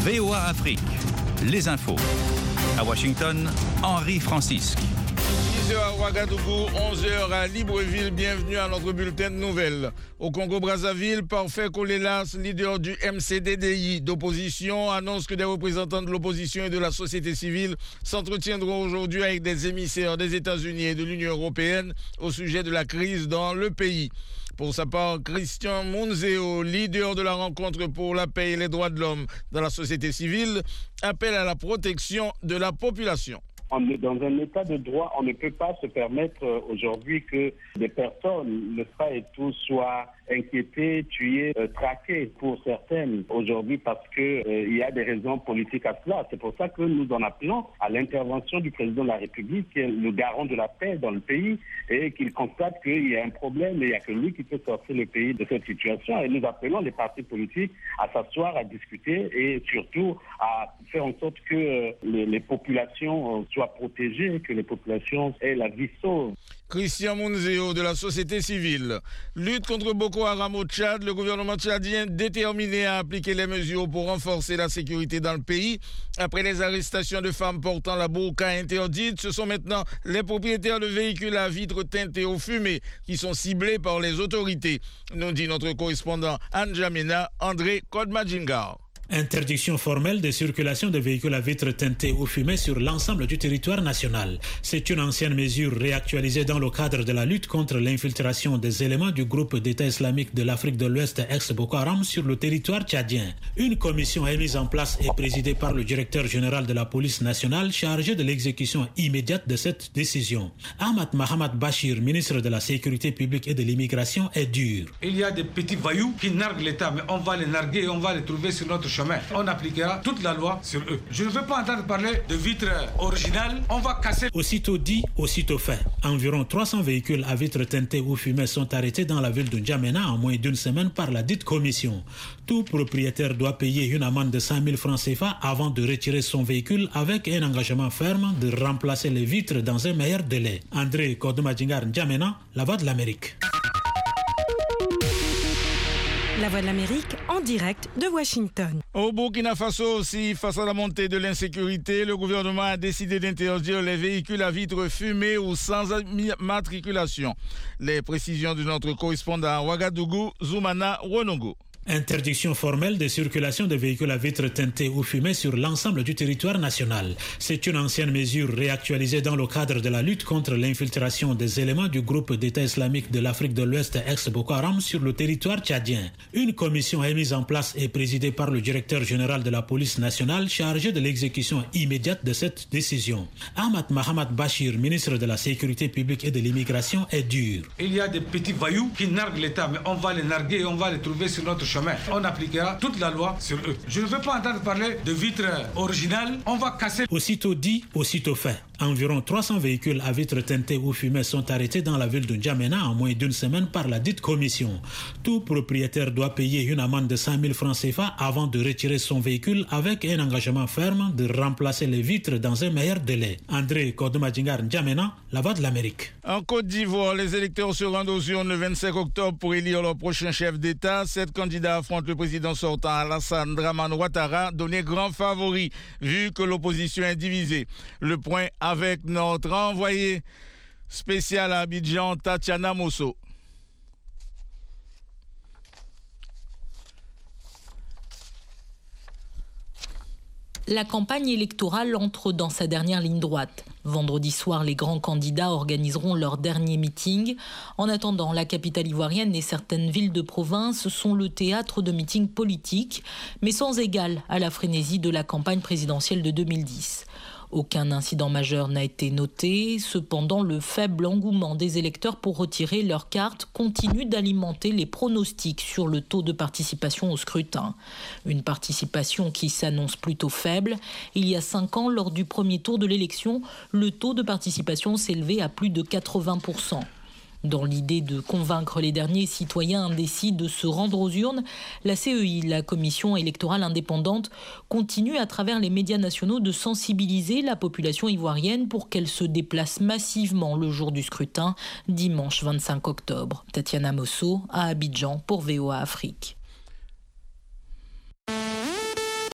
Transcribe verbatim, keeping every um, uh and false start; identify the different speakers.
Speaker 1: V O A Afrique, les infos. À Washington, Henri Francisque.
Speaker 2: dix heures à Ouagadougou, onze heures à Libreville. Bienvenue à notre bulletin de nouvelles. Au Congo-Brazzaville, Parfait Kolelas, leader du M C D D I d'opposition, annonce que des représentants de l'opposition et de la société civile s'entretiendront aujourd'hui avec des émissaires des États-Unis et de l'Union européenne au sujet de la crise dans le pays. Pour sa part, Christian Munzeo, leader de la rencontre pour la paix et les droits de l'homme dans la société civile, appelle à la protection de la population.
Speaker 3: On est dans un état de droit, on ne peut pas se permettre aujourd'hui que des personnes, le frère et tout, soient inquiétées, tuées, euh, traquées pour certaines aujourd'hui parce qu'il euh, y a des raisons politiques à cela. C'est pour ça que nous en appelons à l'intervention du président de la République, qui est le garant de la paix dans le pays, et qu'il constate qu'il y a un problème et il n'y a que lui qui peut sortir le pays de cette situation. Et nous appelons les partis politiques à s'asseoir, à discuter et surtout à faire en sorte que euh, les, les populations euh, soient protégées, que les populations aient la vie sauve.
Speaker 2: Christian Munzeo de la société civile. Lutte contre Boko Haram au Tchad, le gouvernement tchadien déterminé à appliquer les mesures pour renforcer la sécurité dans le pays. Après les arrestations de femmes portant la burqa interdite, ce sont maintenant les propriétaires de véhicules à vitres teintées aux fumées qui sont ciblés par les autorités, nous dit notre correspondant Anjamena André Kodmadjingar.
Speaker 4: Interdiction formelle de circulation de véhicules à vitres teintées ou fumées sur l'ensemble du territoire national. C'est une ancienne mesure réactualisée dans le cadre de la lutte contre l'infiltration des éléments du groupe d'État islamique de l'Afrique de l'Ouest ex-Boko Haram sur le territoire tchadien. Une commission est mise en place et présidée par le directeur général de la police nationale chargé de l'exécution immédiate de cette décision. Ahmad Mahamad Bachir, ministre de la Sécurité publique et de l'immigration, est dur.
Speaker 5: Il y a des petits voyous qui narguent l'État, mais on va les narguer et on va les trouver sur notre chemin. On appliquera toute la loi sur eux. Je ne veux pas entendre parler de vitres originales. On va casser.
Speaker 4: Aussitôt dit, aussitôt fait. Environ trois cents véhicules à vitres teintées ou fumées sont arrêtés dans la ville de N'Djamena en moins d'une semaine par la dite commission. Tout propriétaire doit payer une amende de cent mille francs C F A avant de retirer son véhicule avec un engagement ferme de remplacer les vitres dans un meilleur délai. André Kodmadjingar, N'Djamena, la voix de l'Amérique.
Speaker 6: La Voix de l'Amérique en direct de Washington.
Speaker 2: Au Burkina Faso aussi, face à la montée de l'insécurité, le gouvernement a décidé d'interdire les véhicules à vitres fumées ou sans matriculation. Les précisions de notre correspondant à Ouagadougou, Zoumana Ronongo.
Speaker 4: Interdiction formelle de circulation de véhicules à vitres teintées ou fumées sur l'ensemble du territoire national. C'est une ancienne mesure réactualisée dans le cadre de la lutte contre l'infiltration des éléments du groupe d'État islamique de l'Afrique de l'Ouest ex-Boko Haram sur le territoire tchadien. Une commission est mise en place et présidée par le directeur général de la police nationale chargé de l'exécution immédiate de cette décision. Ahmad Mahamad Bachir, ministre de la Sécurité publique et de l'immigration, est dur.
Speaker 5: Il y a des petits voyous qui narguent l'État, mais on va les narguer et on va les trouver sur notre chemin. On appliquera toute la loi sur eux. Je ne veux pas entendre parler de vitres originales. On va casser.
Speaker 4: Aussitôt dit, aussitôt fait. Environ trois cents véhicules à vitres teintées ou fumées sont arrêtés dans la ville de N'Djamena en moins d'une semaine par la dite commission. Tout propriétaire doit payer une amende de cent mille francs C F A avant de retirer son véhicule avec un engagement ferme de remplacer les vitres dans un meilleur délai. André Kodmadjingar, N'Djamena, la voix de l'Amérique.
Speaker 2: En Côte d'Ivoire, les électeurs se rendent aux urnes le vingt-cinq octobre pour élire leur prochain chef d'État. Sept candidats affrontent le président sortant Alassane Dramane Ouattara, donné grand favori vu que l'opposition est divisée. Le point avec notre envoyé spécial à Abidjan, Tatiana Mosso.
Speaker 7: La campagne électorale entre dans sa dernière ligne droite. Vendredi soir, les grands candidats organiseront leur dernier meeting. En attendant, la capitale ivoirienne et certaines villes de province sont le théâtre de meetings politiques, mais sans égal à la frénésie de la campagne présidentielle de deux mille dix. Aucun incident majeur n'a été noté. Cependant, le faible engouement des électeurs pour retirer leur carte continue d'alimenter les pronostics sur le taux de participation au scrutin. Une participation qui s'annonce plutôt faible. Il y a cinq ans, lors du premier tour de l'élection, le taux de participation s'élevait à plus de quatre-vingts pour cent. Dans l'idée de convaincre les derniers citoyens indécis de se rendre aux urnes, la C E I, la Commission électorale indépendante, continue à travers les médias nationaux de sensibiliser la population ivoirienne pour qu'elle se déplace massivement le jour du scrutin, dimanche vingt-cinq octobre. Tatiana Mosso, à Abidjan, pour V O A Afrique.